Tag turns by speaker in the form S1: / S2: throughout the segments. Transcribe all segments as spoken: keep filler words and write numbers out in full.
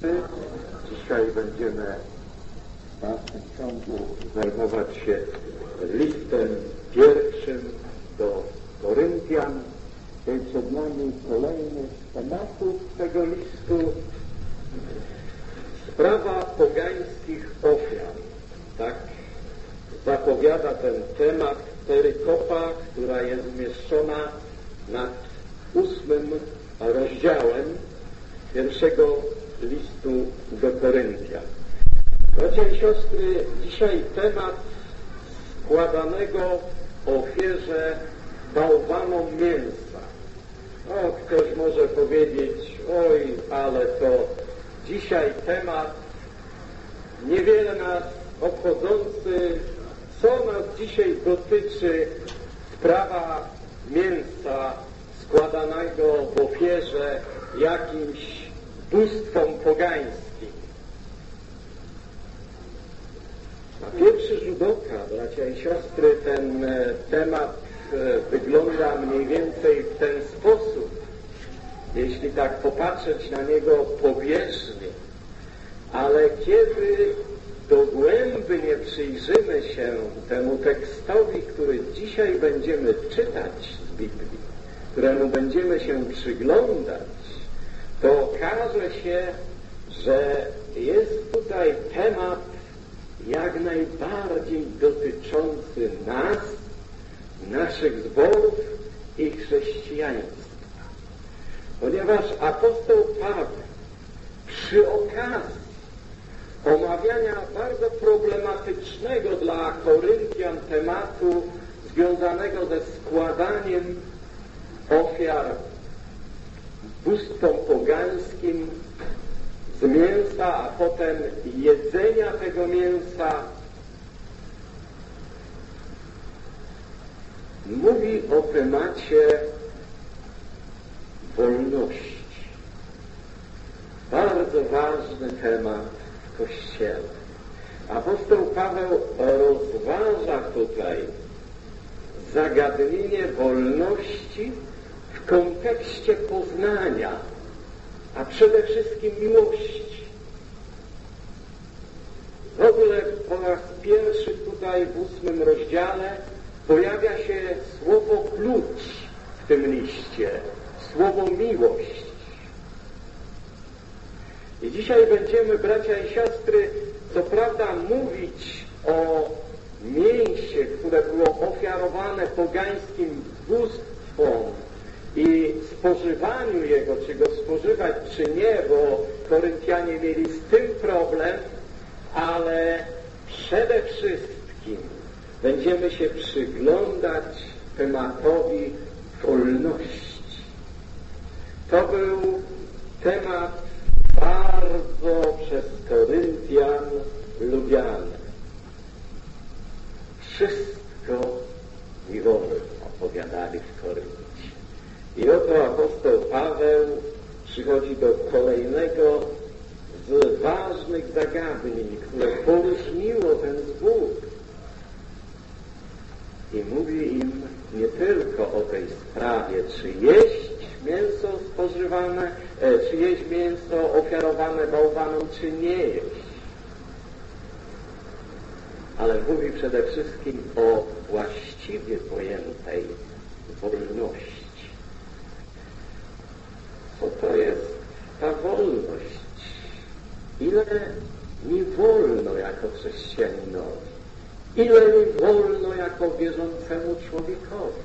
S1: Dzisiaj będziemy w dalszym ciągu zajmować się listem pierwszym do Koryntian. I przed nami kolejny z tematów tego listu. Sprawa pogańskich ofiar. Tak zapowiada ten temat perykopa, która jest umieszczona nad ósmym rozdziałem pierwszego listu do Koryntian. Bracia i siostry, dzisiaj temat składanego ofierze bałwanom mięsa. O, ktoś może powiedzieć, oj, ale to dzisiaj temat niewiele nas obchodzący, co nas dzisiaj dotyczy sprawa mięsa składanego w ofierze jakimś bóstwom pogańskim. Na pierwszy rzut oka, bracia i siostry, ten temat wygląda mniej więcej w ten sposób, jeśli tak popatrzeć na niego powierzchnie, ale kiedy dogłębnie przyjrzymy się temu tekstowi, który dzisiaj będziemy czytać z Biblii, któremu będziemy się przyglądać, to okaże się, że jest tutaj temat jak najbardziej dotyczący nas, naszych zborów i chrześcijaństwa. Ponieważ apostoł Paweł przy okazji omawiania bardzo problematycznego dla Koryntian tematu związanego ze składaniem ofiar bóstwom pogańskim z mięsa, a potem jedzenia tego mięsa, mówi o temacie wolności. Bardzo ważny temat w Kościele. Apostoł Paweł rozważa tutaj zagadnienie wolności w kontekście poznania, a przede wszystkim miłości. W ogóle po raz pierwszy tutaj w ósmym rozdziale pojawia się słowo klucz w tym liście, słowo miłość. I dzisiaj będziemy, bracia i siostry, co prawda mówić o mięsie, które było ofiarowane pogańskim bóstwom i spożywaniu jego, czy go spożywać, czy nie, bo Koryntianie mieli z tym problem, ale przede wszystkim będziemy się przyglądać tematowi wolności. To był temat bardzo przez Koryntian lubiany. Wszystko mi wolno, opowiadali w Koryncie. I oto apostoł Paweł przychodzi do kolejnego z ważnych zagadnień, które poróżniło ten zbór. I mówi im nie tylko o tej sprawie, czy jeść mięso spożywane, e, czy jeść mięso ofiarowane bałwanom, czy nie jeść. Ale mówi przede wszystkim o właściwie pojętej wolności. Co to jest ta wolność? Ile mi wolno jako chrześcijaninowi? Ile mi wolno jako wierzącemu człowiekowi?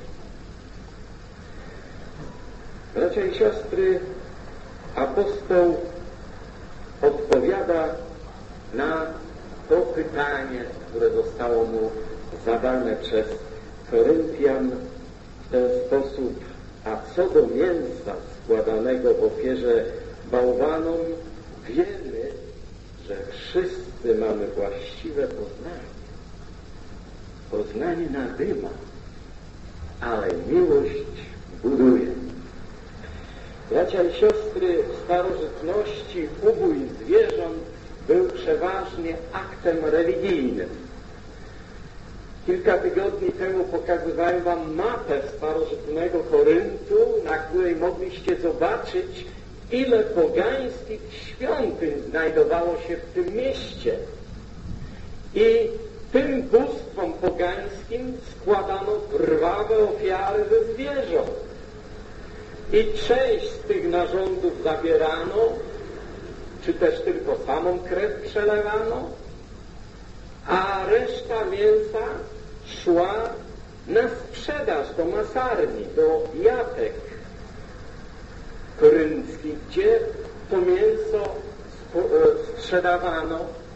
S1: Bracia i siostry, apostoł odpowiada na to pytanie, które zostało mu zadane przez Koryntian w ten sposób: a co do mięsa składanego w ofierze bałwanom, wiemy, że wszyscy mamy właściwe poznanie. Poznanie nadyma, ale miłość buduje. Bracia i siostry, w starożytności ubój zwierząt był przeważnie aktem religijnym. Kilka tygodni temu pokazywałem wam mapę starożytnego Koryntu, na której mogliście zobaczyć, ile pogańskich świątyń znajdowało się w tym mieście. I tym bóstwom pogańskim składano krwawe ofiary ze zwierząt. I część z tych narządów zabierano, czy też tylko samą krew przelewano, a reszta mięsa szła na sprzedaż do masarni, do jatek korynckich, gdzie to mięso sprzedawano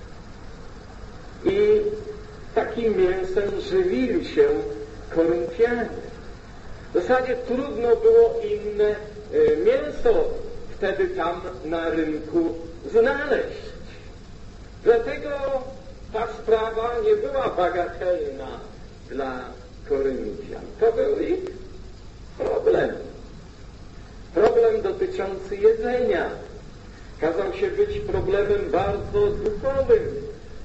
S1: i takim mięsem żywili się Koryntianie. W zasadzie trudno było inne mięso wtedy tam na rynku znaleźć. Dlatego ta sprawa nie była bagatelna dla Koryntian. To był ich problem. Problem dotyczący jedzenia. Kazał się być problemem bardzo duchowym.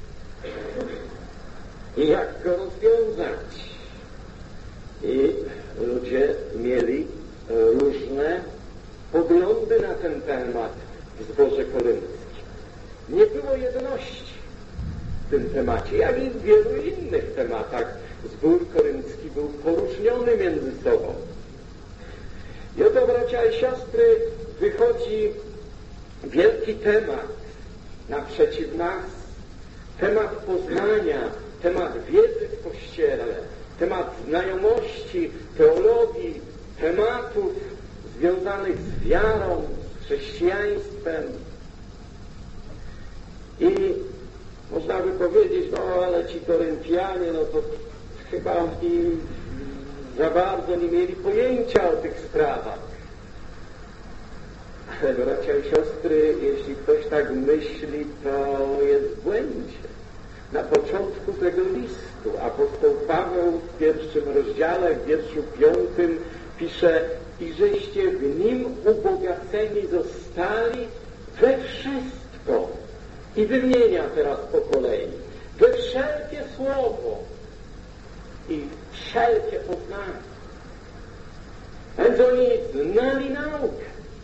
S1: I jak go rozwiązać? I ludzie mieli różne poglądy na ten temat w zborze korynckim. Nie było jedności w tym temacie, jak i w wielu innych tematach. Zbór koryncki był poróżniony między sobą. I oto, bracia i siostry, wychodzi wielki temat naprzeciw nas, temat poznania, temat wiedzy w Kościele, temat znajomości, teologii, tematów związanych z wiarą, z chrześcijaństwem. I można by powiedzieć, no ale ci Koryntianie, no to chyba i za bardzo nie mieli pojęcia o tych sprawach. Ale bracia i siostry, jeśli ktoś tak myśli, to jest w błędzie. Na początku tego listu apostoł Paweł w pierwszym rozdziale, w wierszu piątym pisze: i żeście w nim ubogaceni zostali we wszystko. I wymienia teraz po kolei. We wszelkie słowo i wszelkie poznanie. Więc oni znali naukę.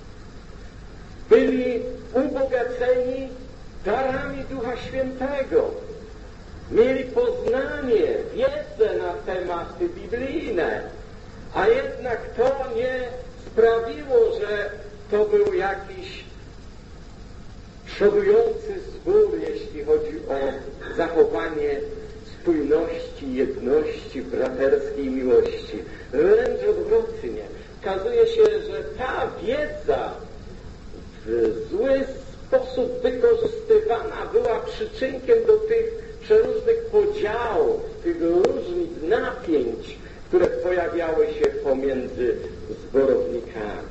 S1: Byli ubogaceni darami Ducha Świętego. Mieli poznanie, wiedzę na tematy biblijne, a jednak to nie sprawiło, że to był jakiś przodujący zbór, jeśli chodzi o zachowanie spójności, jedności, braterskiej miłości. Wręcz odwrotnie. Okazuje się, że ta wiedza w zły sposób wykorzystywana była przyczynkiem do tych przeróżnych podziałów, tych różnic, napięć, które pojawiały się pomiędzy zborownikami.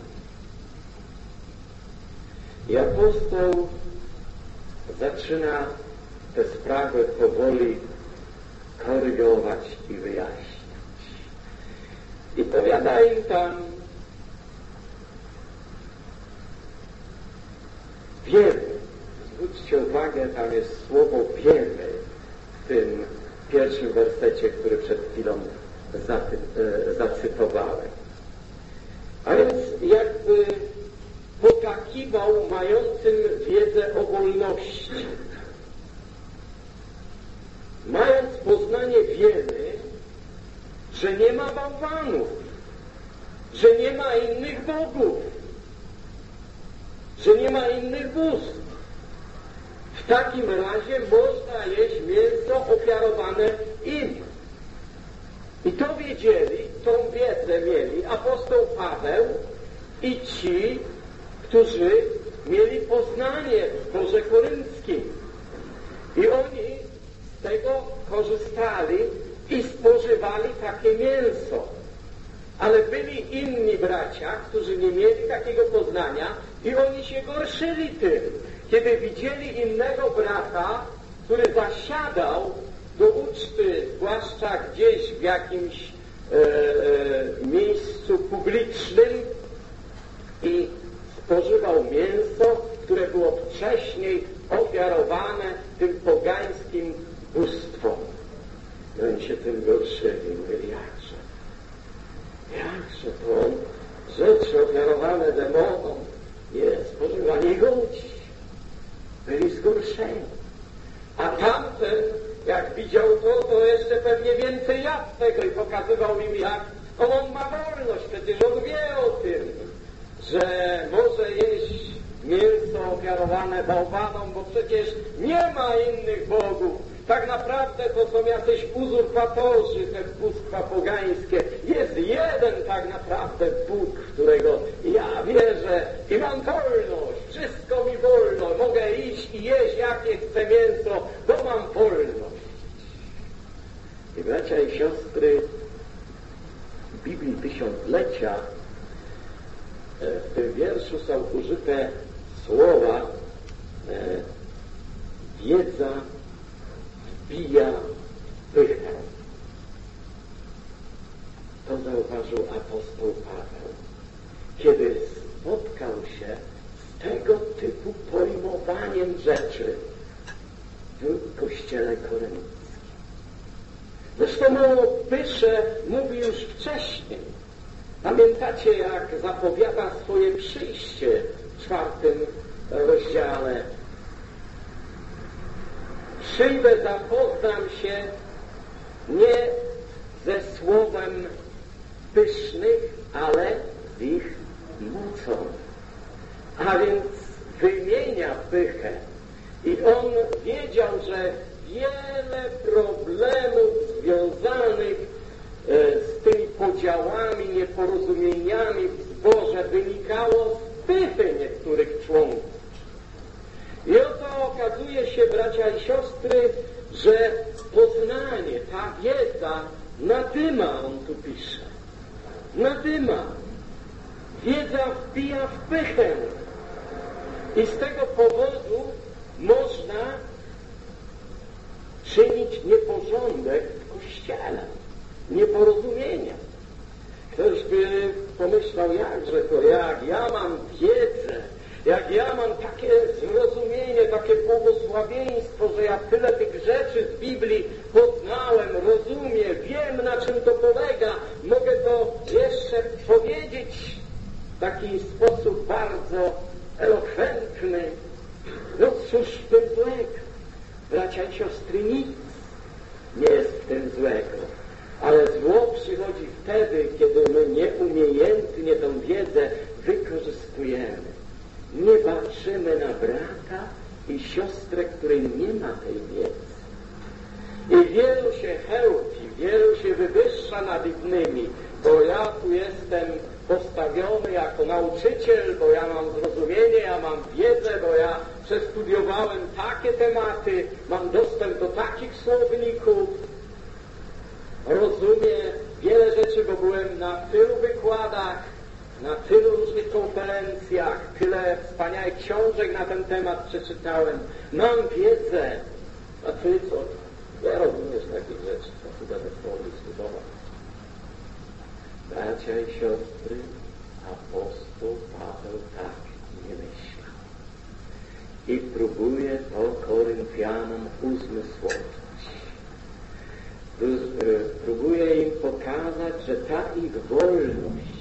S1: I apostoł zaczyna te sprawy powoli korygować i wyjaśniać. I powiada im tam: wiemy. Zwróćcie uwagę, tam jest słowo wiemy w tym pierwszym wersecie, który przed chwilą zaty, e, zacytowałem. A więc jakby potakiwał mającym wiedzę o wolności. Mając poznanie wiemy, że nie ma bałwanów, że nie ma innych bogów, że nie ma innych bóstw. W takim razie można jeść mięso ofiarowane im. I to wiedzieli, tą wiedzę mieli apostoł Paweł i ci, którzy mieli poznanie w zborze korynckim. I oni z tego korzystali i spożywali takie mięso. Ale byli inni bracia, którzy nie mieli takiego poznania i oni się gorszyli tym, kiedy widzieli innego brata, który zasiadał do uczty, zwłaszcza gdzieś w jakimś e, e, miejscu publicznym i spożywał mięso, które było wcześniej ofiarowane tym pogańskim bóstwom. I oni się tym gorszyli, mówili: jakże, jakże to rzeczy ofiarowane demonom nie spożywać. byli zgorszeni. A tamten, jak widział to, to jeszcze pewnie więcej jadł tego i pokazywał im, jak on ma wolność. Przecież on wie o tym, że może jeść mięso ofiarowane bałwanom, bo przecież nie ma innych bogów. Tak naprawdę to są jacyś uzurpatorzy, te bóstwa pogańskie. Jest jeden tak naprawdę Bóg, w którego ja wierzę i mam wolność. Wszystko mi wolno. Mogę iść i jeść jakie chcę mięso, bo mam wolność. I bracia i siostry, w Biblii Tysiąclecia w tym wierszu są użyte słowa e, wiedza wbija pychę. To zauważył apostoł Paweł, kiedy spotkał się z tego typu pojmowaniem rzeczy w kościele korynckim. Zresztą o pysze mówi już wcześniej. Pamiętacie, jak zapowiada swoje przyjście w czwartym rozdziale? Przyjdę, zapoznam się nie ze słowem pysznych, ale z ich mocą. A więc wymienia pychę. I on wiedział, że wiele problemów związanych z tymi podziałami, nieporozumieniami w zborze wynikało z pychy niektórych członków. I oto okazuje się, bracia i siostry, że poznanie, ta wiedza nadyma, on tu pisze, nadyma. Wiedza wbija w pychę. I z tego powodu można czynić nieporządek w Kościele, nieporozumienia. Ktoś by pomyślał, jakże to, jak ja mam wiedzę, jak ja mam takie zrozumienie, takie błogosławieństwo, że ja tyle tych rzeczy z Biblii poznałem, rozumiem, wiem, na czym to polega, mogę to jeszcze powiedzieć w taki sposób bardzo elokwentny. No cóż w tym złego? Bracia i siostry, nic nie jest w tym złego. Ale zło przychodzi wtedy, kiedy my nieumiejętnie tę wiedzę wykorzystujemy. Nie patrzymy na brata i siostrę, której nie ma tej wiedzy. I wielu się chełpi, wielu się wywyższa nad innymi, bo ja tu jestem postawiony jako nauczyciel, bo ja mam zrozumienie, ja mam wiedzę, bo ja przestudiowałem takie tematy, mam dostęp do takich słowników, rozumiem wiele rzeczy, bo byłem na tylu wykładach, na tylu różnych konferencjach, tyle wspaniałych książek na ten temat przeczytałem. Mam wiedzę. A ty co? Ja rozumiesz takich rzeczy, co tu będę powoli studować. Bracia i siostry, apostoł Paweł tak nie myślał. I próbuje to Koryntianom uzmysłowić. Próbuje im pokazać, że ta ich wolność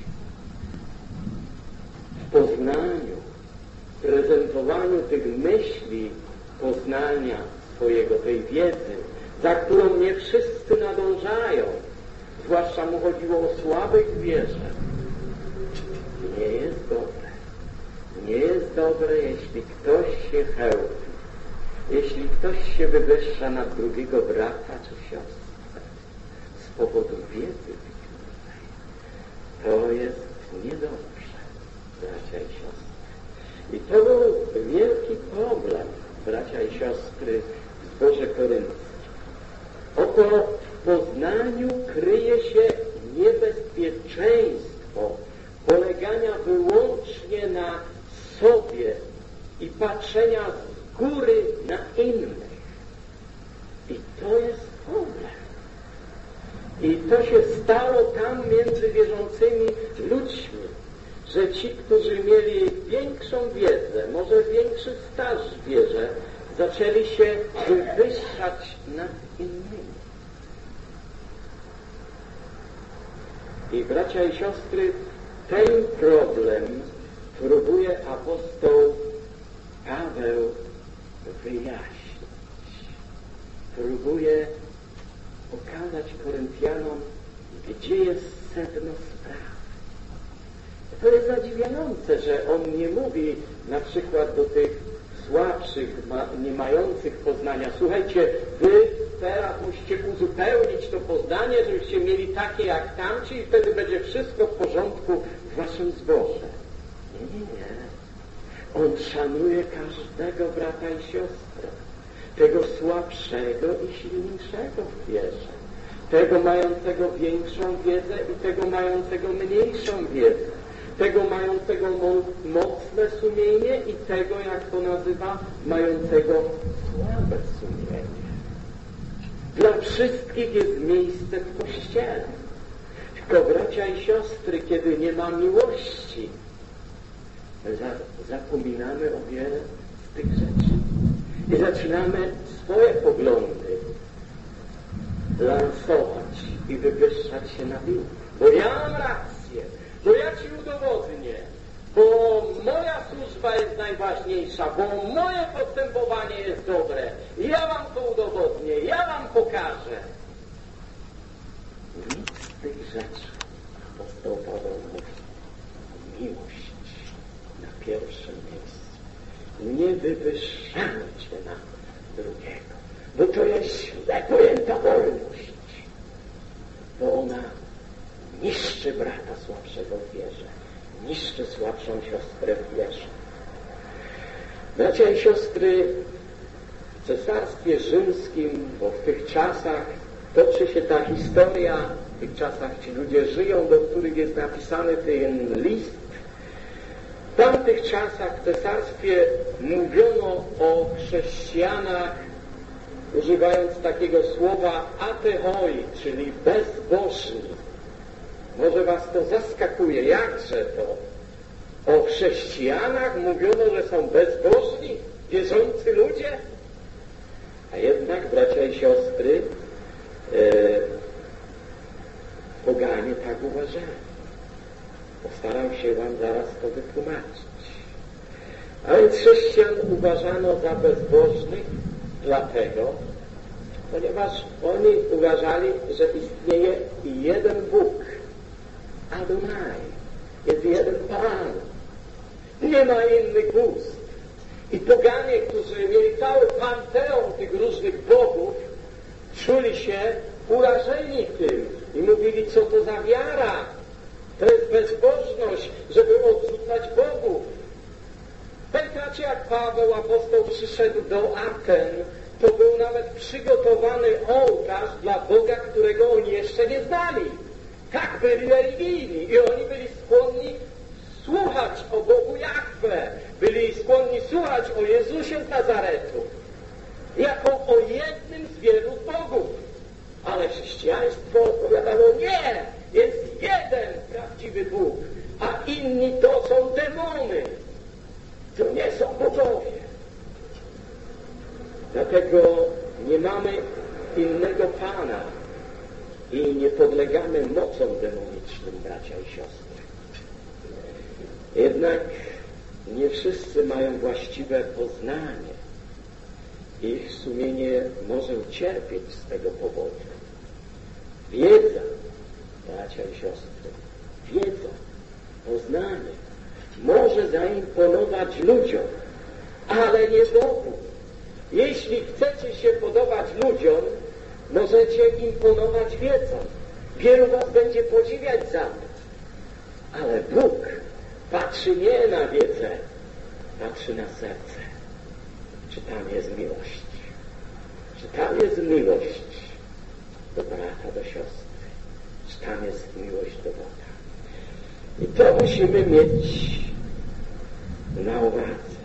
S1: w poznaniu, w prezentowaniu tych myśli poznania swojego, tej wiedzy, za którą nie wszyscy nadążają, zwłaszcza mu chodziło o słabych w wierze, nie jest dobre. Nie jest dobre, jeśli ktoś się chełpi, jeśli ktoś się wywyższa nad drugiego brata czy siostrę z powodu wiedzy biblijnej. To jest niedobrze, bracia i siostry. I to był wielki problem, bracia i siostry, w zborze korynckim. Oto w poznaniu kryje się niebezpieczeństwo polegania wyłącznie na sobie i patrzenia z góry na innych. I to jest problem. I to się stało tam między wierzącymi ludźmi, że ci, którzy mieli większą wiedzę, może większy staż w wierze, zaczęli się wywyższać nad innymi. I bracia i siostry, ten problem próbuje apostoł Paweł łasce, że On nie mówi na przykład do tych słabszych, ma, nie mających poznania: słuchajcie, wy teraz musicie uzupełnić to poznanie, żebyście mieli takie jak tamci i wtedy będzie wszystko w porządku w waszym zborze. Nie, nie, nie. On szanuje każdego brata i siostrę, tego słabszego i silniejszego w wierze, tego mającego większą wiedzę i tego mającego mniejszą wiedzę, tego mającego mocne sumienie i tego, jak to nazywa, mającego słabe sumienie. Dla wszystkich jest miejsce w Kościele. Tylko, bracia i siostry, kiedy nie ma miłości, zapominamy o wiele z tych rzeczy i zaczynamy swoje poglądy lansować i wywyższać się na dół. Bo ja mam rację, bo ja ci udowodnię, bo moja służba jest najważniejsza, bo moje postępowanie jest dobre. Ja wam to udowodnię, ja wam pokażę. Nic z tych rzeczy apostoł Paweł mówi. Miłość na pierwszym miejscu. Nie wywyższamy się na drugiego, bo to jest źle pojęta wolność, bo ona niszczy brata słabszego w wierze, niszczy słabszą siostrę w wierze. Bracia i siostry, w Cesarstwie Rzymskim, bo w tych czasach toczy się ta historia, w tych czasach ci ludzie żyją, do których jest napisany ten list. W tamtych czasach w cesarstwie mówiono o chrześcijanach, używając takiego słowa atehoi, czyli bezbożni. Może was to zaskakuje, jakże to? O chrześcijanach mówiono, że są bezbożni, wierzący ludzie? A jednak, bracia i siostry, e, poganie tak uważali. Postaram się wam zaraz to wytłumaczyć. A więc chrześcijan uważano za bezbożnych dlatego, ponieważ oni uważali, że istnieje jeden Bóg, Adonai, jest jeden Pan, nie ma innych bóstw. I poganie, którzy mieli cały panteon tych różnych bogów, czuli się urażeni tym i mówili, co to za wiara, to jest bezbożność, żeby odrzucać bogów. Pamiętacie, jak Paweł apostoł przyszedł do Aten, to był nawet przygotowany ołtarz dla Boga, którego oni jeszcze nie znali. Tak byli religijni i oni byli skłonni słuchać o Bogu Jahwe, byli skłonni słuchać o Jezusie z Nazaretu, jako o jednym z wielu bogów. Ale chrześcijaństwo odpowiadało: nie, jest jeden prawdziwy Bóg, a inni to są demony, to nie są bogowie. Dlatego nie mamy innego Pana i nie podlegamy mocom demonicznym, bracia i siostry. Jednak nie wszyscy mają właściwe poznanie. Ich sumienie może ucierpieć z tego powodu. Wiedza, bracia i siostry, wiedza, poznanie może zaimponować ludziom, ale nie Bogu. Jeśli chcecie się podobać ludziom, możecie imponować wiedzą. Wielu was będzie podziwiać za to. Ale Bóg patrzy nie na wiedzę, patrzy na serce. Czy tam jest miłość? Czy tam jest miłość do brata, do siostry? Czy tam jest miłość do Boga? I to musimy mieć na uwadze.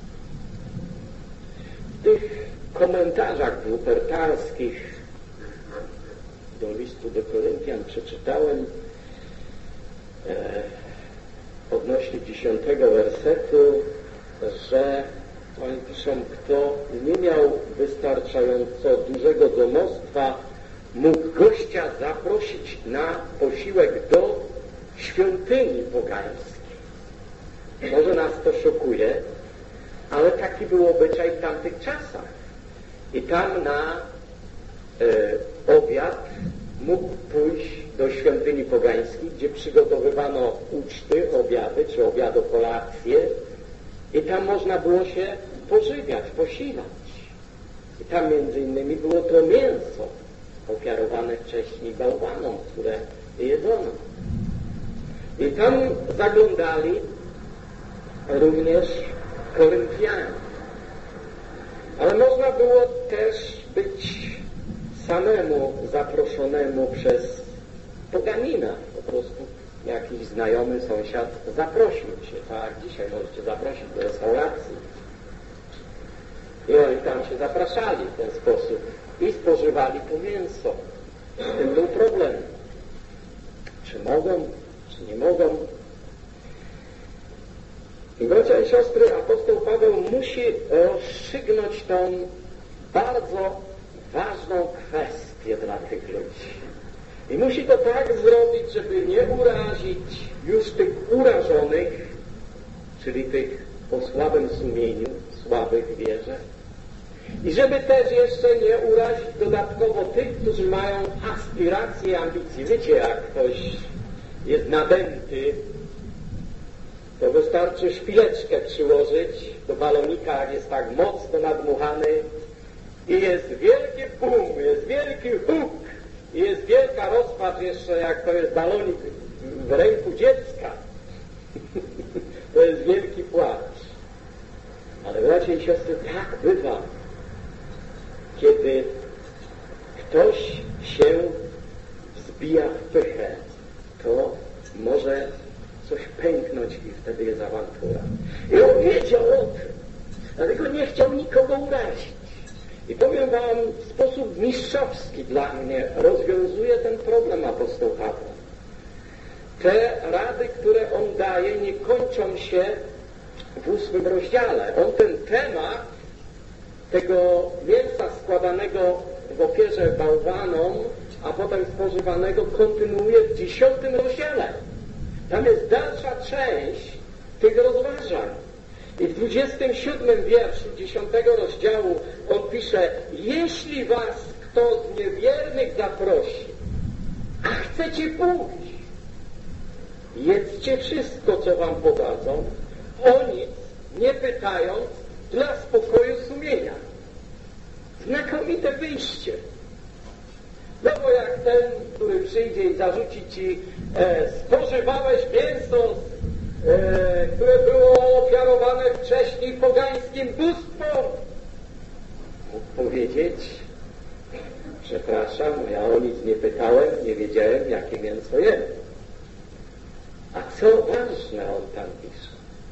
S1: W tych komentarzach dwupertarskich do listu do Koryntian przeczytałem e, odnośnie dziesiątego wersetu, że oni piszą, kto nie miał wystarczająco dużego domostwa, mógł gościa zaprosić na posiłek do świątyni pogańskiej. Może nas to szokuje, ale taki był obyczaj w tamtych czasach. I tam na e, obiad mógł pójść do świątyni pogańskiej, gdzie przygotowywano uczty, obiady czy obiadokolacje i tam można było się pożywiać, posilać. I tam między innymi było to mięso ofiarowane wcześniej bałwanom, które jedzono. I tam zaglądali również Koryntianie. Ale można było też być samemu zaproszonemu przez poganina. Po prostu jakiś znajomy sąsiad zaprosił cię, tak dzisiaj możecie zaprosić do restauracji. I oni tam się zapraszali w ten sposób i spożywali to mięso. Z tym był problem. Czy mogą, czy nie mogą? I bracia i siostry, apostoł Paweł musi rozstrzygnąć tą bardzo ważną kwestię dla tych ludzi. I musi to tak zrobić, żeby nie urazić już tych urażonych, czyli tych o słabym sumieniu, słabych wierze. I żeby też jeszcze nie urazić dodatkowo tych, którzy mają aspiracje, ambicje. Wiecie, jak ktoś jest nadęty, to wystarczy szpileczkę przyłożyć do balonika, jak jest tak mocno nadmuchany i jest wielki bum, jest wielki huk i jest wielka rozpacz jeszcze, jak to jest balonik w ręku dziecka. To jest wielki płacz. Ale bracia i siostry, tak bywa, kiedy ktoś się wzbija w pychę, to może coś pęknąć i wtedy jest awantura. I on wiedział o tym, dlatego nie chciał nikogo urazić. I powiem wam, w sposób mistrzowski dla mnie rozwiązuje ten problem apostoł Paweł. Te rady, które on daje, nie kończą się w ósmym rozdziale. On ten temat tego mięsa składanego w ofierze bałwanom, a potem spożywanego, kontynuuje w dziesiątym rozdziale. Tam jest dalsza część tych rozważań. I w dwudziestym siódmym wierszu dziesiątego rozdziału on pisze: jeśli was kto z niewiernych zaprosi, a chcecie pójść, jedzcie wszystko, co wam podadzą, o nic nie pytając, dla spokoju sumienia. Znakomite wyjście. No bo jak ten, który przyjdzie i zarzuci ci, e, spożywałeś mięso, e, które było ofiarowane wcześniej pogańskim bóstwom, mógł powiedzieć: przepraszam, ja o nic nie pytałem, nie wiedziałem, jakie mięso jem. A co ważne, on tam pisze: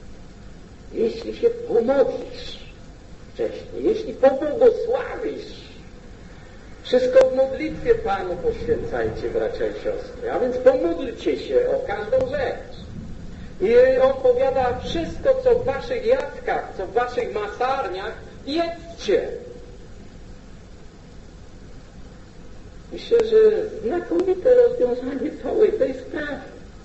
S1: jeśli się pomodlisz wcześniej, jeśli pobłogosławisz, wszystko w modlitwie Panu poświęcajcie, bracia i siostry, a więc pomódlcie się o każdą rzecz. I on powiada: wszystko, co w waszych jadkach, co w waszych masarniach, jedzcie. Myślę, że znakomite rozwiązanie całej tej sprawy.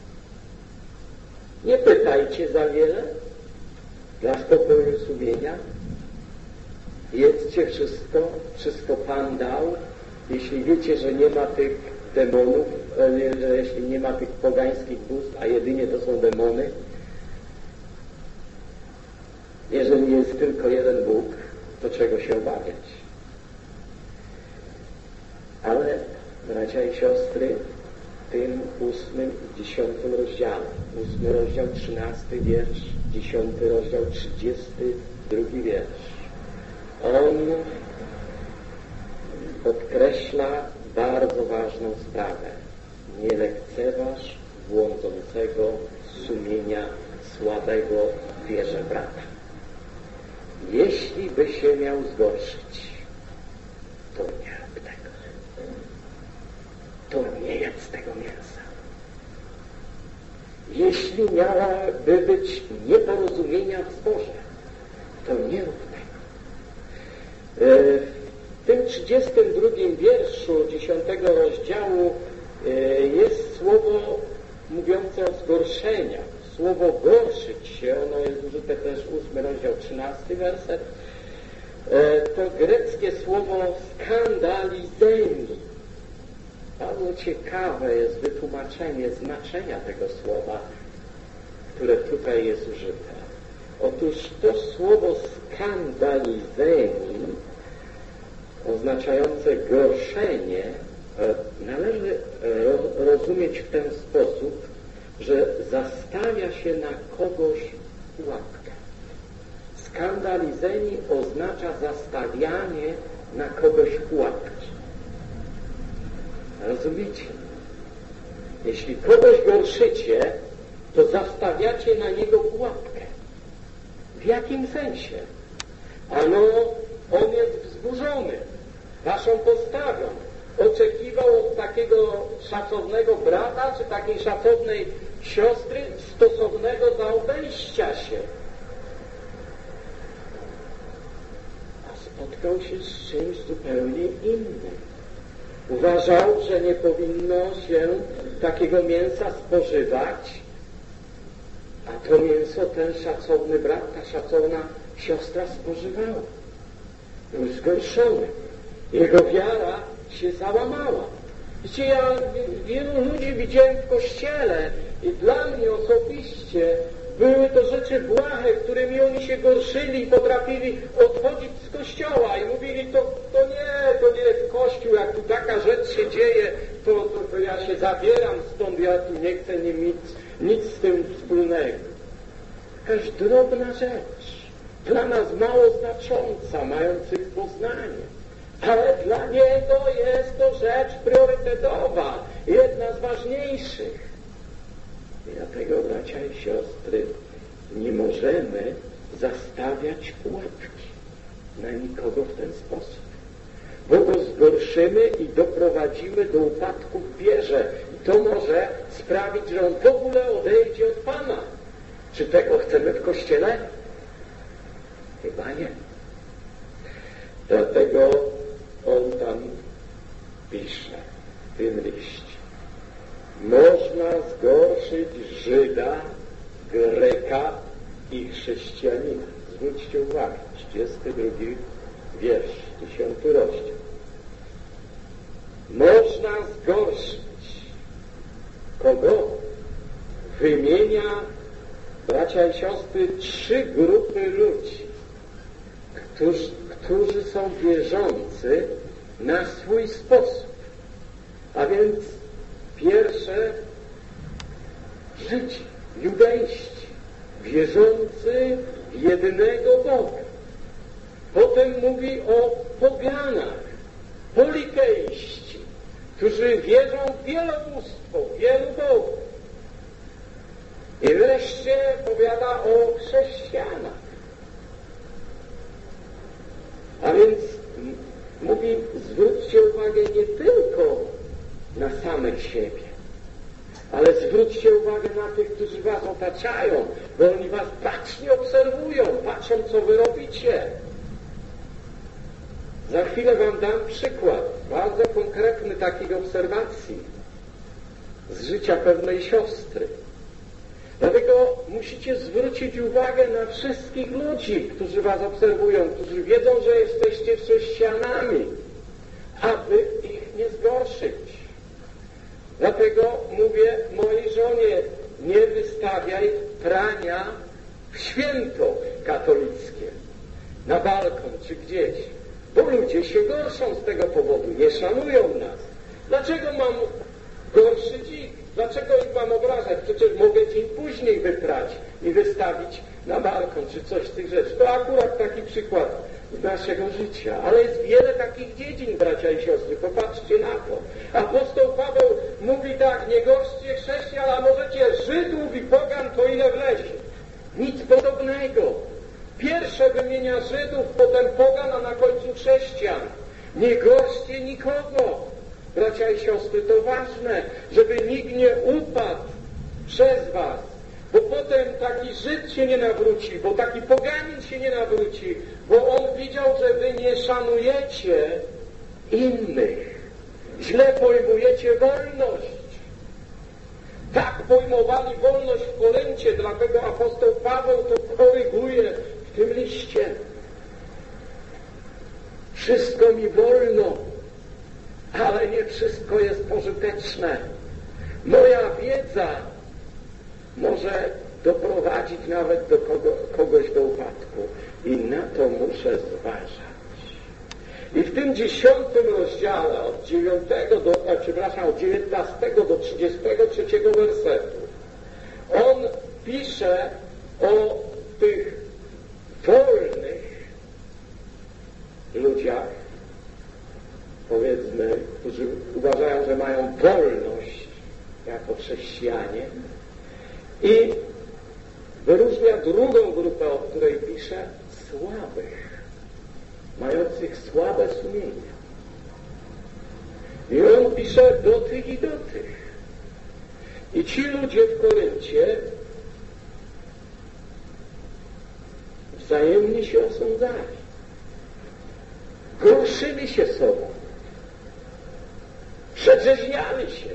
S1: Nie pytajcie za wiele, dla spokoju sumienia. Jedzcie wszystko, wszystko Pan dał. Jeśli wiecie, że nie ma tych demonów, że jeśli nie ma tych pogańskich bóstw, a jedynie to są demony, jeżeli jest tylko jeden Bóg, to czego się obawiać? Ale, bracia i siostry, w tym ósmym i dziesiątym rozdziale, ósmy rozdział, trzynasty wiersz, dziesiąty rozdział, trzydziesty drugi wiersz, on podkreśla bardzo ważną sprawę. Nie lekceważ błądzącego sumienia słabego w wierze brata. Jeśli by się miał zgorszyć, to nie rób tego. To nie jedz tego mięsa. Jeśli miałaby być nieporozumienia w zborze, to nie rób tego. W tym trzydziestym drugim wierszu dziesiątego rozdziału jest słowo mówiące o zgorszeniach. Słowo gorszyć się, ono jest użyte też ósmy rozdział, trzynasty werset. To greckie słowo skandalizeni. Bardzo ciekawe jest wytłumaczenie znaczenia tego słowa, które tutaj jest użyte. Otóż to słowo skandalizeni, oznaczające gorszenie, należy rozumieć w ten sposób, że zastawia się na kogoś pułapkę. Skandalizeni oznacza zastawianie na kogoś pułapki. Rozumiecie? Jeśli kogoś gorszycie, to zastawiacie na niego pułapkę. W jakim sensie? Ano, on jest wzburzony waszą postawą. Oczekiwał od takiego szacownego brata, czy takiej szacownej siostry stosownego zaobejścia się. A spotkał się z czymś zupełnie innym. Uważał, że nie powinno się takiego mięsa spożywać, a to mięso ten szacowny brat, ta szacowna siostra spożywała. Był zgorszony. Jego wiara się załamała. Wiecie, ja wielu ludzi widziałem w kościele i dla mnie osobiście były to rzeczy błahe, którymi oni się gorszyli i potrafili odchodzić z kościoła i mówili, to, to nie, to nie jest kościół, jak tu taka rzecz się dzieje, to, to, to ja się zabieram stąd, ja tu nie chcę nie mieć nic z tym wspólnego. Jakaś drobna rzecz, dla nas mało znacząca, mających poznanie. Ale dla niego jest to rzecz priorytetowa, jedna z ważniejszych. I dlatego, bracia i siostry, nie możemy zastawiać pułapki na nikogo w ten sposób, bo go zgorszymy i doprowadzimy do upadku w wierze. I to może sprawić, że on w ogóle odejdzie od Pana. Czy tego chcemy w Kościele? Chyba nie. Dlatego on tam pisze w tym liście. Można zgorszyć Żyda, Greka i chrześcijanina. Zwróćcie uwagę, trzydziesty drugi wiersz, dziesiąty rozdział. Można zgorszyć. Kogo? Wymienia, bracia i siostry, trzy grupy ludzi, którzy, którzy są wierzący na swój sposób. A więc pierwsze, Żydzi, judejści, wierzący w jednego Boga. Potem mówi o poganach, polikeiści, którzy wierzą w wielobóstwo, wielu bogów. I wreszcie powiada o chrześcijanach. A więc mówi, zwróćcie uwagę nie tylko na samych siebie, ale zwróćcie uwagę na tych, którzy was otaczają, bo oni was bacznie obserwują, patrzą, co wy robicie. Za chwilę wam dam przykład, bardzo konkretny takiej obserwacji z życia pewnej siostry. Dlatego musicie zwrócić uwagę na wszystkich ludzi, którzy was obserwują, którzy wiedzą, że jesteście chrześcijanami, aby ich nie zgorszyć. Dlatego mówię mojej żonie, nie wystawiaj prania w święto katolickie, na balkon czy gdzieś, bo ludzie się gorszą z tego powodu, nie szanują nas. Dlaczego mam gorszyć ich? Dlaczego ich mam obrażać? Przecież mogę dzień później wyprać i wystawić na balkon, czy coś z tych rzeczy. To akurat taki przykład z naszego życia. Ale jest wiele takich dziedzin, bracia i siostry. Popatrzcie na to. Apostoł Paweł mówi tak, nie gorszcie chrześcijan, a możecie Żydów i pogan, to ile wlezie. Nic podobnego. Pierwsze wymienia Żydów, potem pogan, a na końcu chrześcijan. Nie gorszcie nikogo. Bracia i siostry, to ważne, żeby nikt nie upadł przez was, bo potem taki Żyd się nie nawróci, bo taki poganin się nie nawróci, bo on widział, że wy nie szanujecie innych. Źle pojmujecie wolność. Tak pojmowali wolność w Koryncie, dlatego apostoł Paweł to koryguje w tym liście. Wszystko mi wolno, ale nie wszystko jest pożyteczne. Moja wiedza może doprowadzić nawet do kogo, kogoś do upadku i na to muszę zważać. I w tym dziesiątym rozdziale od dziewiątego do, a, przepraszam, od dziewiętnastego do trzydziestego trzeciego wersetu on pisze o tych wolnych ludziach, powiedzmy, którzy uważają, że mają wolność jako chrześcijanie, i wyróżnia drugą grupę, o której pisze, słabych, mających słabe sumienie. I on pisze do tych i do tych. I ci ludzie w Koryncie wzajemnie się osądzali. Gorszyli się sobą. Przedrzeźniali się.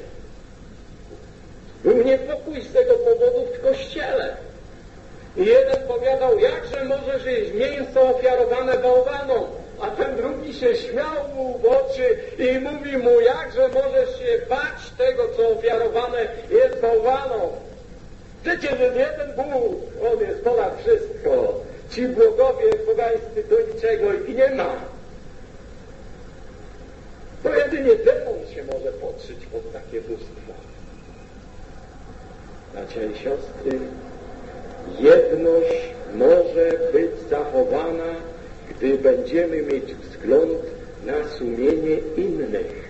S1: Był niepokój z tego powodu w Kościele. I jeden powiadał, jakże możesz jeść mięso ofiarowane bałwanom, a ten drugi się śmiał mu w oczy i mówi mu, jakże możesz się bać tego, co ofiarowane jest bałwanom. Przecież jest jeden Bóg, On jest ponad wszystko. Ci bogowie pogańscy do niczego i nie ma. To jedynie demon się może podszyć pod takie bóstwo. Bracia i siostry, jedność może być zachowana, gdy będziemy mieć wzgląd na sumienie innych.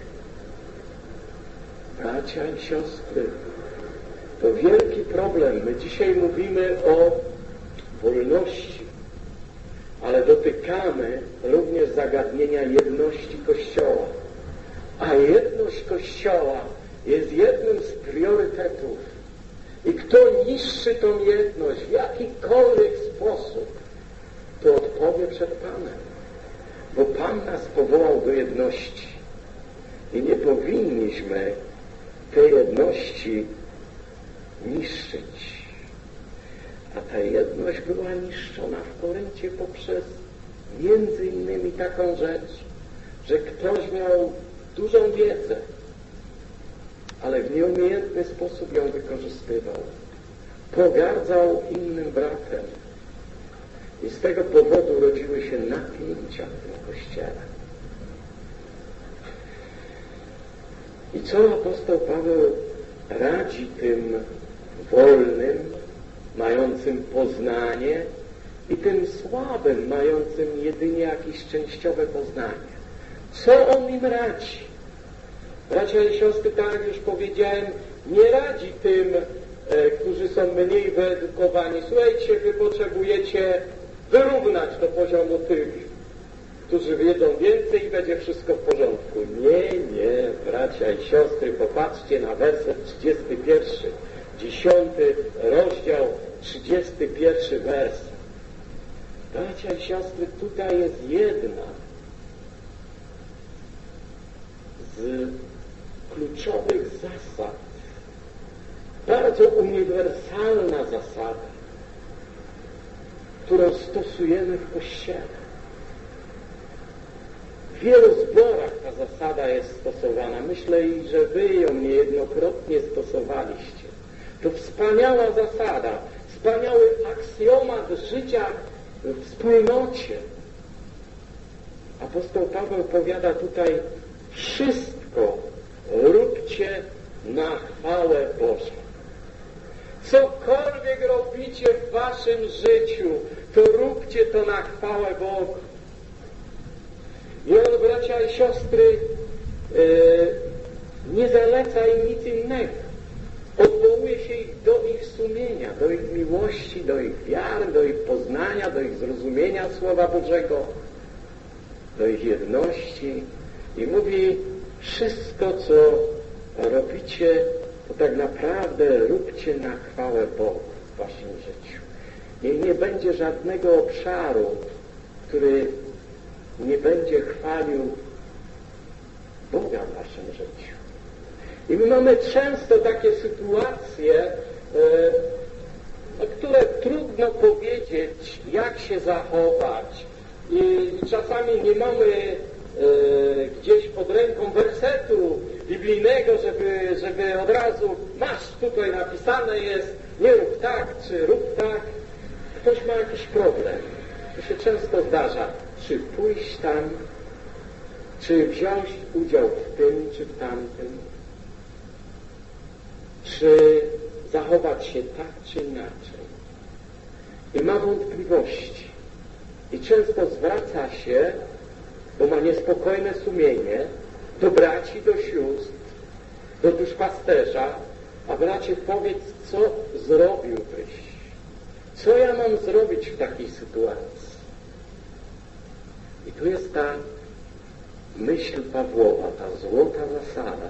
S1: Bracia i siostry, to wielki problem. My dzisiaj mówimy o wolności, ale dotykamy również zagadnienia jedności Kościoła. A jedność Kościoła jest jednym z priorytetów. I kto niszczy tą jedność w jakikolwiek sposób, to odpowie przed Panem. Bo Pan nas powołał do jedności. I nie powinniśmy tej jedności niszczyć. A ta jedność była niszczona w Koryncie poprzez między innymi taką rzecz, że ktoś miał dużą wiedzę, ale w nieumiejętny sposób ją wykorzystywał. Pogardzał innym bratem. I z tego powodu rodziły się napięcia w tym Kościele. I co apostoł Paweł radzi tym wolnym, mającym poznanie, i tym słabym, mającym jedynie jakieś częściowe poznanie? Co on im radzi? Bracia i siostry, tak jak już powiedziałem, nie radzi tym, e, którzy są mniej wyedukowani. Słuchajcie, wy potrzebujecie wyrównać do poziomu tych, którzy wiedzą więcej i będzie wszystko w porządku. Nie, nie, bracia i siostry, popatrzcie na werset trzydziesty pierwszy, dziesiąty rozdział, trzydziesty pierwszy werset. Bracia i siostry, tutaj jest jedna z kluczowych zasad, bardzo uniwersalna zasada, którą stosujemy w Kościele. W wielu zborach ta zasada jest stosowana. Myślę, że wy ją niejednokrotnie stosowaliście. To wspaniała zasada, wspaniały aksjomat życia w wspólnocie. Apostoł Paweł powiada tutaj, wszystko róbcie na chwałę Bożą. Cokolwiek robicie w waszym życiu, to róbcie to na chwałę Bogu. I on, bracia i siostry, yy, nie zaleca im nic innego. Odwołuje się ich do ich sumienia, do ich miłości, do ich wiary, do ich poznania, do ich zrozumienia Słowa Bożego, do ich jedności. I mówi, wszystko, co robicie, to tak naprawdę róbcie na chwałę Bogu w waszym życiu. Niech nie będzie żadnego obszaru, który nie będzie chwalił Boga w waszym życiu. I my mamy często takie sytuacje, e, które trudno powiedzieć, jak się zachować. I czasami nie mamy e, gdzieś pod ręką wersetu biblijnego, żeby, żeby od razu masz, tutaj napisane jest, nie rób tak, czy rób tak. Ktoś ma jakiś problem. To się często zdarza. Czy pójść tam, czy wziąć udział w tym, czy w tamtym, czy zachować się tak, czy inaczej. I ma wątpliwości. I często zwraca się, bo ma niespokojne sumienie, do braci, do sióstr, do duszpasterza, a bracie, powiedz, co zrobiłbyś? Co ja mam zrobić w takiej sytuacji? I tu jest ta myśl Pawłowa, ta złota zasada.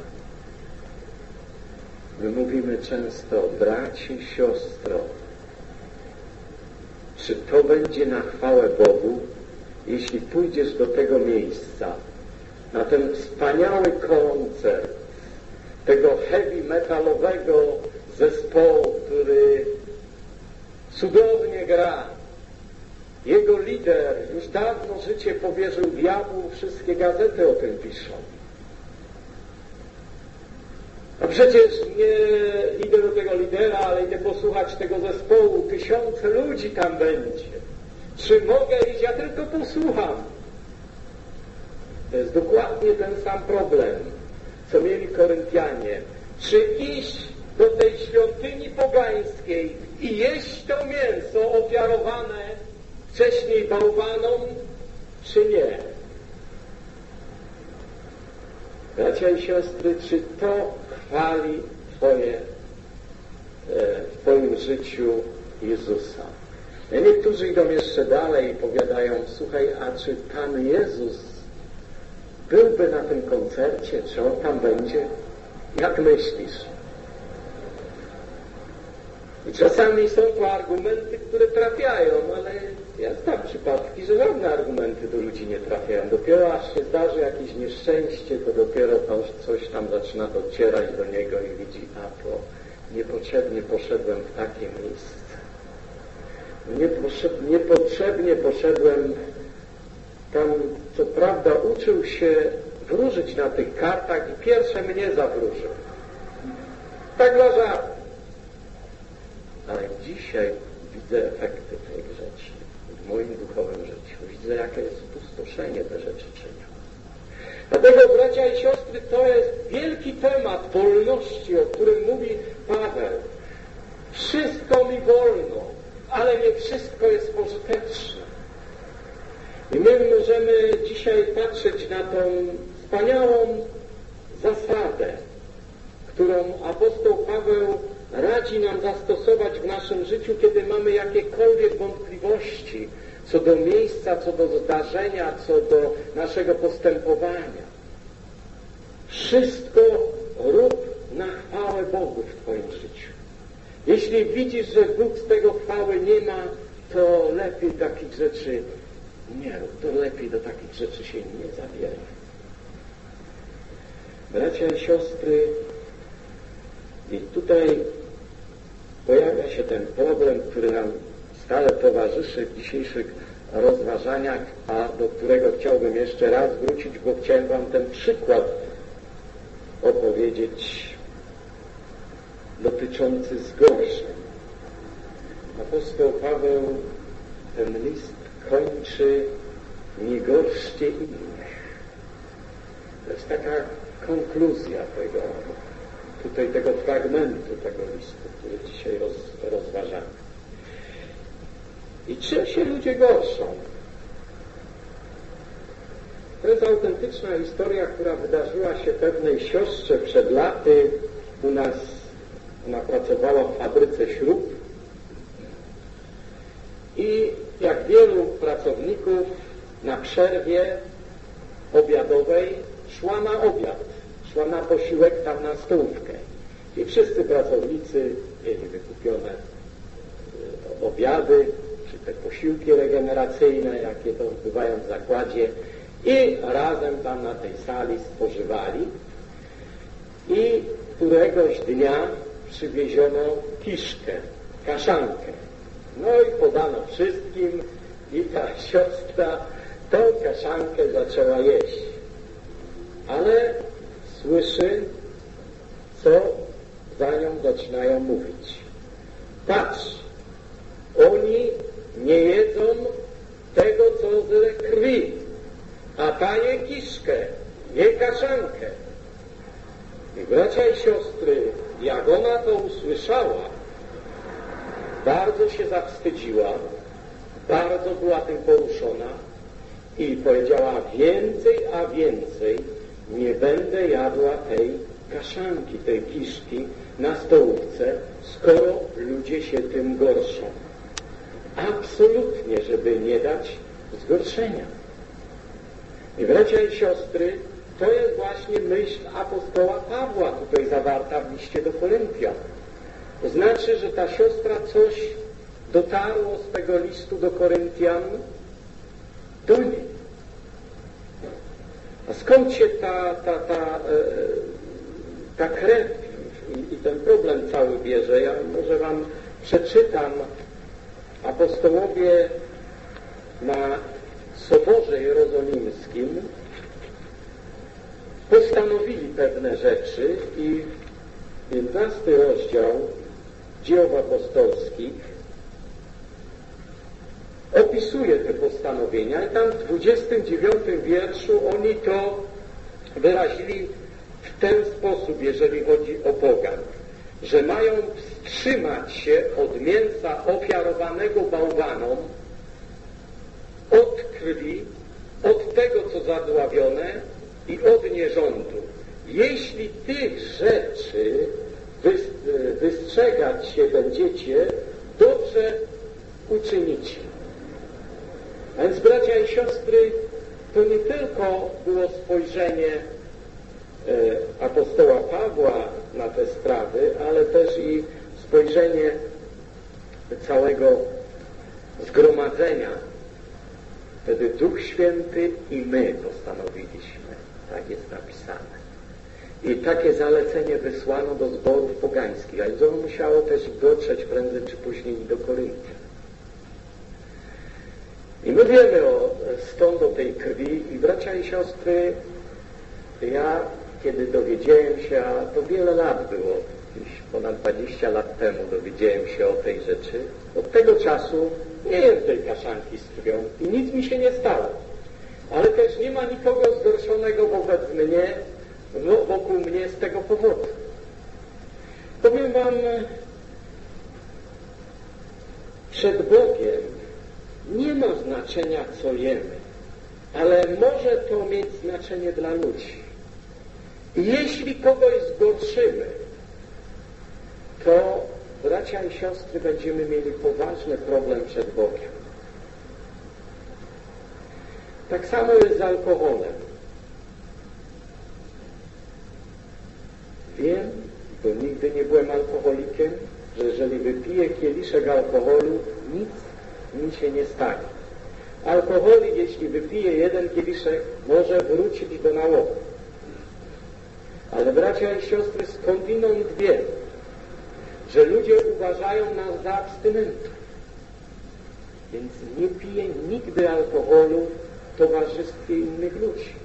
S1: My mówimy często, bracie, siostro, czy to będzie na chwałę Bogu, jeśli pójdziesz do tego miejsca, na ten wspaniały koncert tego heavy metalowego zespołu, który cudownie gra. Jego lider już dawno życie powierzył diabłu, wszystkie gazety o tym piszą. A przecież nie idę do tego lidera, ale idę posłuchać tego zespołu. Tysiące ludzi tam będzie. Czy mogę iść? Ja tylko posłucham. To jest dokładnie ten sam problem, co mieli Koryntianie. Czy iść do tej świątyni pogańskiej i jeść to mięso ofiarowane wcześniej bałwanom, czy nie? Bracia i siostry, czy to chwali Twoje, w Twoim życiu Jezusa? A niektórzy idą jeszcze dalej i powiadają, słuchaj, a czy Pan Jezus byłby na tym koncercie? Czy On tam będzie? Jak myślisz? I czasami są to argumenty, które trafiają, ale ja znam przypadki, że żadne argumenty do ludzi nie trafiają. Dopiero aż się zdarzy jakieś nieszczęście, to dopiero to coś tam zaczyna docierać do niego i widzi, a to niepotrzebnie poszedłem w takie miejsce. Niepotrzeb, niepotrzebnie poszedłem tam, co prawda uczył się wróżyć na tych kartach i pierwsze mnie zawróżył. Tak dla żartu. Ale dzisiaj widzę efekty tych rzeczy w moim duchowym życiu. Widzę, jakie jest spustoszenie te rzeczy czynią. Dlatego, bracia i siostry, to jest wielki temat wolności, o którym mówi Paweł. Wszystko mi wolno, ale nie wszystko jest pożyteczne. I my możemy dzisiaj patrzeć na tą wspaniałą zasadę, którą apostoł Paweł radzi nam zastosować w naszym życiu, kiedy mamy jakiekolwiek wątpliwości co do miejsca, co do zdarzenia, co do naszego postępowania. Wszystko rób na chwałę Bogu w Twoim życiu. Jeśli widzisz, że Bóg z tego chwały nie ma, to lepiej takich rzeczy nie rób, to lepiej do takich rzeczy się nie zabieraj. Bracia i siostry, i tutaj pojawia się ten problem, który nam stale towarzyszy w dzisiejszych rozważaniach, a do którego chciałbym jeszcze raz wrócić, bo chciałem Wam ten przykład opowiedzieć dotyczący zgorszeń. Apostoł Paweł ten list kończy: nie gorszcie innych. To jest taka konkluzja tego, tutaj tego fragmentu tego listu, który dzisiaj roz, rozważamy. I czym się ludzie gorszą? To jest autentyczna historia, która wydarzyła się pewnej siostrze przed laty. U nas ona pracowała w fabryce śrub i jak wielu pracowników na przerwie obiadowej szła na obiad, szła na posiłek tam na stołówkę. I wszyscy pracownicy mieli wykupione obiady, czy te posiłki regeneracyjne, jakie to bywają w zakładzie, i razem tam na tej sali spożywali. I któregoś dnia przywieziono kiszkę, kaszankę. No i podano wszystkim i ta siostra tą kaszankę zaczęła jeść.
S2: ale słyszy, co za nią zaczynają mówić. Patrz, oni nie jedzą tego, co z krwi, a ta je kiszkę, je kaszankę. I bracia i siostry, jak ona to usłyszała, bardzo się zawstydziła, bardzo była tym poruszona i powiedziała: więcej, a więcej nie będę jadła tej kaszanki, tej kiszki na stołówce, skoro ludzie się tym gorszą. Absolutnie, żeby nie dać zgorszenia. I bracia i siostry, to jest właśnie myśl apostoła Pawła tutaj zawarta w liście do Koryntian. To znaczy, że ta siostra coś dotarło z tego listu do Koryntian do niej. A skąd się ta, ta, ta, ta krew i, i ten problem cały bierze? Ja może wam przeczytam. Apostołowie na Soborze Jerozolimskim postanowili pewne rzeczy i piętnasty rozdział Dzieł Apostolskich opisuje te postanowienia i tam w dwudziestym dziewiątym wierszu oni to wyrazili w ten sposób, jeżeli chodzi o pogan, że mają wstrzymać się od mięsa ofiarowanego bałwanom, od krwi, od tego, co zadławione i od nierządu. Jeśli tych rzeczy wystrzegać się będziecie, dobrze uczynicie. A więc, bracia i siostry, to nie tylko było spojrzenie e, apostoła Pawła na te sprawy, ale też i spojrzenie całego zgromadzenia. Wtedy Duch Święty i my postanowiliśmy. Tak jest napisane. I takie zalecenie wysłano do zborów pogańskich, a więc ono musiało też dotrzeć prędzej czy później do Koryntian. I my wiemy o, stąd o tej krwi i bracia i siostry, ja kiedy dowiedziałem się, a to wiele lat było, gdzieś ponad dwadzieścia lat temu dowiedziałem się o tej rzeczy, od tego czasu nie jem tej kaszanki z krwią i nic mi się nie stało. Ale też nie ma nikogo zgorszonego wobec mnie, no, wokół mnie z tego powodu. Powiem wam, przed Bogiem nie ma znaczenia, co jemy, ale może to mieć znaczenie dla ludzi. I jeśli kogoś zgorszymy, to, bracia i siostry, będziemy mieli poważny problem przed Bogiem. Tak samo jest z alkoholem. Wiem, bo nigdy nie byłem alkoholikiem, że jeżeli wypiję kieliszek alkoholu, nic mi się nie stanie. Alkoholik, jeśli wypije jeden kieliszek, może wrócić do nałogu. Ale bracia i siostry, skądinąd wiem, że ludzie uważają nas za abstynentów. Więc nie piję nigdy alkoholu w towarzystwie innych ludzi.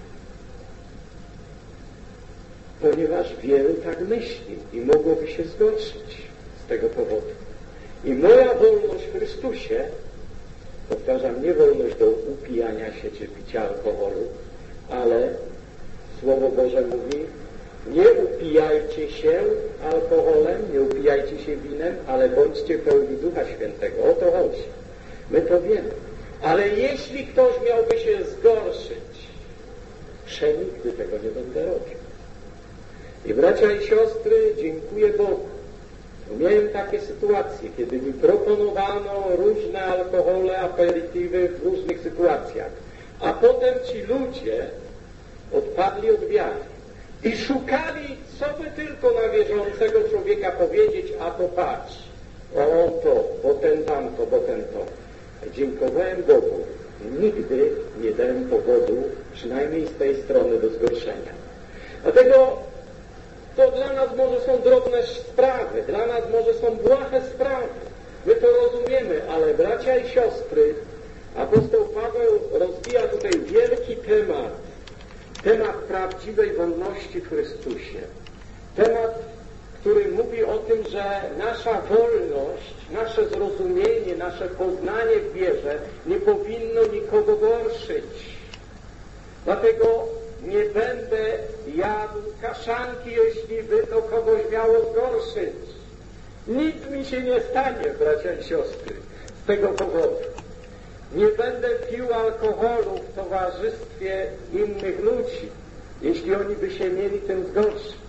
S2: Ponieważ wielu tak myśli i mogłoby się zgorszyć z tego powodu. I moja wolność w Chrystusie, powtarzam, nie wolność do upijania się czy picia alkoholu, ale Słowo Boże mówi: nie upijajcie się alkoholem, nie upijajcie się winem, ale bądźcie pełni Ducha Świętego. O to chodzi. My to wiemy. Ale jeśli ktoś miałby się zgorszyć, przenigdy tego nie będę robił. I bracia i siostry, dziękuję Bogu. Miałem takie sytuacje, kiedy mi proponowano różne alkohole, aperitywy w różnych sytuacjach. A potem ci ludzie odpadli od wiary i szukali, co by tylko na wierzącego człowieka powiedzieć, a to patrz, o on to, bo ten tamto, bo ten to. Dziękowałem Bogu. Nigdy nie dałem powodu, przynajmniej z tej strony, do zgorszenia. Dlatego to dla nas może są drobne sprawy, dla nas może są błahe sprawy. My to rozumiemy, ale bracia i siostry, apostoł Paweł rozwija tutaj wielki temat temat prawdziwej wolności w Chrystusie. Temat, który mówi o tym, że nasza wolność, nasze zrozumienie, nasze poznanie w wierze nie powinno nikogo gorszyć. Dlatego nie będę jadł kaszanki, jeśli by to kogoś miało zgorszyć. Nic mi się nie stanie, bracia i siostry, z tego powodu. Nie będę pił alkoholu w towarzystwie innych ludzi, jeśli oni by się mieli tym zgorszyć.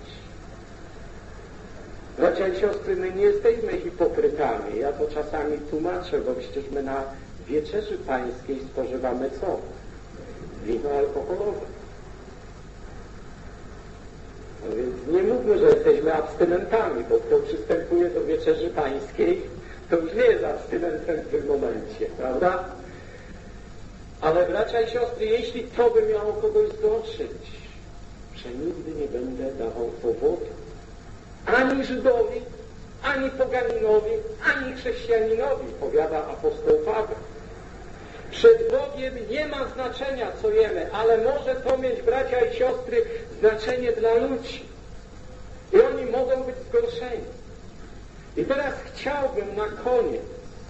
S2: Bracia i siostry, my nie jesteśmy hipokrytami. Ja to czasami tłumaczę, bo przecież my na wieczerzy pańskiej spożywamy co? Wino alkoholowe. No więc nie mówmy, że jesteśmy abstynentami, bo kto przystępuje do wieczerzy pańskiej, to już nie jest abstynentem w tym momencie, prawda? Ale bracia i siostry, jeśli to by miało kogoś zgorszyć, przenigdy nie będę dawał powodu ani Żydowi, ani poganinowi, ani chrześcijaninowi, powiada apostoł Paweł. Przed Bogiem nie ma znaczenia, co jemy, ale może to mieć, bracia i siostry, znaczenie dla ludzi. I oni mogą być zgorszeni. I teraz chciałbym na koniec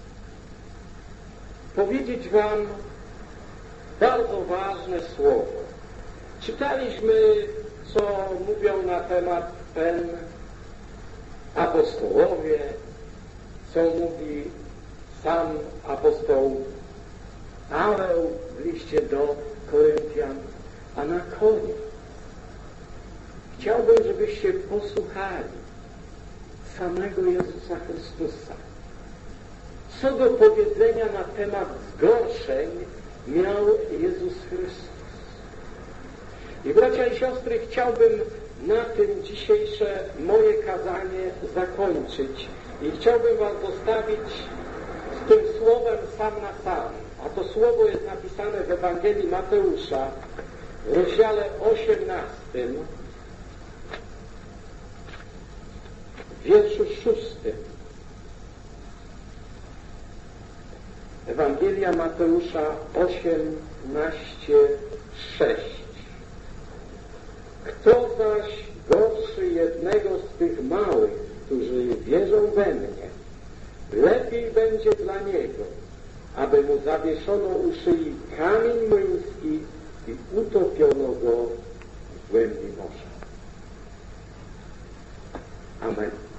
S2: powiedzieć wam bardzo ważne słowo. Czytaliśmy, co mówią na temat ten apostołowie, co mówi sam apostoł Paweł w liście do Koryntian, a na koniec chciałbym, żebyście posłuchali samego Jezusa Chrystusa. Co do powiedzenia na temat zgorszeń miał Jezus Chrystus. I bracia i siostry, chciałbym na tym dzisiejsze moje kazanie zakończyć i chciałbym was zostawić z tym słowem sam na sam. A to słowo jest napisane w Ewangelii Mateusza w rozdziale osiemnastym, w wierszu szóstym. Ewangelia Mateusza osiemnaście, sześć. Kto zaś gorszy jednego z tych małych, którzy wierzą we mnie, lepiej będzie dla niego, aby mu zawieszono u szyi kamień młyński i utopiono go w głębi morza. Amen.